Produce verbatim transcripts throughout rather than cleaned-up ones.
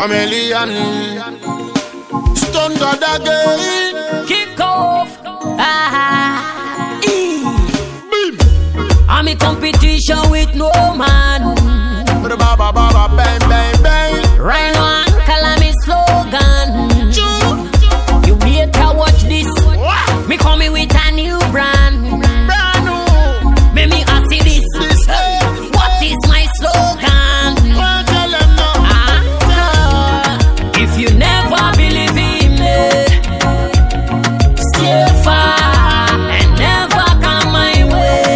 Chameleon, Stone God again. Kick off. Ah, e. I'm in competition with no man. Ba ba ba ba bang bang bang. Right now, call me slogan. You better watch this. Me coming with a new brand. Brand new. Make me ask you this. This hey. What is my slogan? Well, tell them now. Ah, if you never believe in me, stay far and never come my way.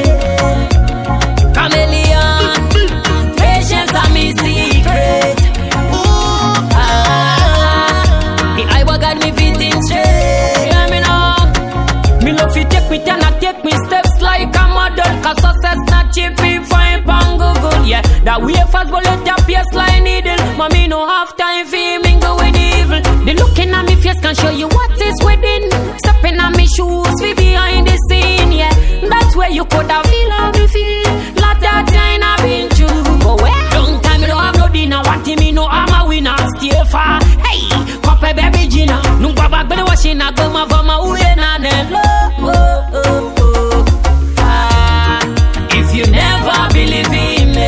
Chameleon, patience are my secret. Ooh, ah, the eye what got me fitting straight. Hear me now. Me love you take me turn and take me steps like a model. Cause success not cheap, we find on Google. Yeah, that way fast bullet your pierce like needle. Mommy no have time for mingle with evil. The looking at me face can show you what is within. Stepping on me shoes, we behind the scene. Yeah, that's where you could have feel how me feel. Lot of time I've been through. But where? Long time me don't have no dinner. What me know I'm a winner. Stay far. Hey, copy baby Gina. No baba but the washing I go my vama uye na nelo. Oh, oh, oh. Ah, if you never believe in me,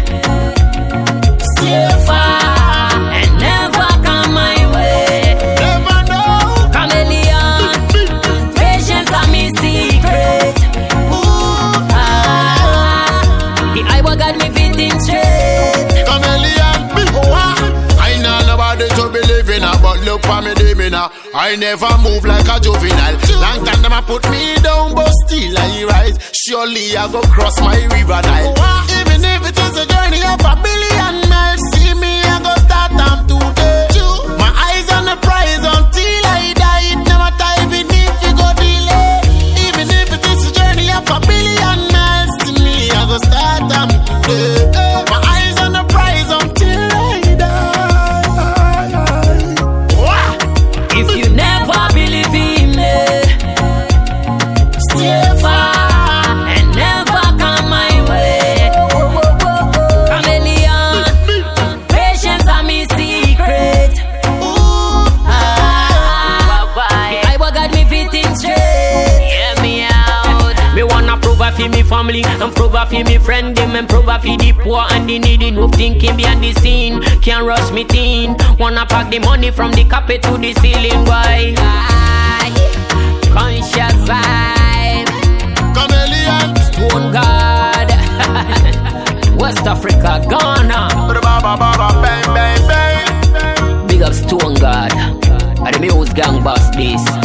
stay far and never come my way. Never know. Chameleon, patience are my secret. Ooh, ah, the eye what got me fitting straight. Chameleon, oh, ah. I know nobody to believe in her, but look for me, they me now. I never move like a juvenile. Long time them a put me down, but still I rise. Surely I go cross my river Nile. Even if it is a journey of a billion miles, see me I go start them today. My eyes on the prize until I die. It never die even if you go delay. Even if it is a journey of a billion miles, see me I go start them today. My eyes on the prize until I die. If you never believe in me, stay far and never come my way. Chameleon, patience are my secret. Ooh, ah, I what got me fitting straight. Hear me out. Me wanna prove a for me family and prove a for me friend them and prove a for the poor and the needy. No thinking behind the scene, can't rush me teen. Wanna pack the money from the carpet to the ceiling. Why? Conscious vibe. Chameleon, Stone God. West Africa, Ghana. ba ba ba ba bang bang bang. Big up Stone God. And the music gang boss this.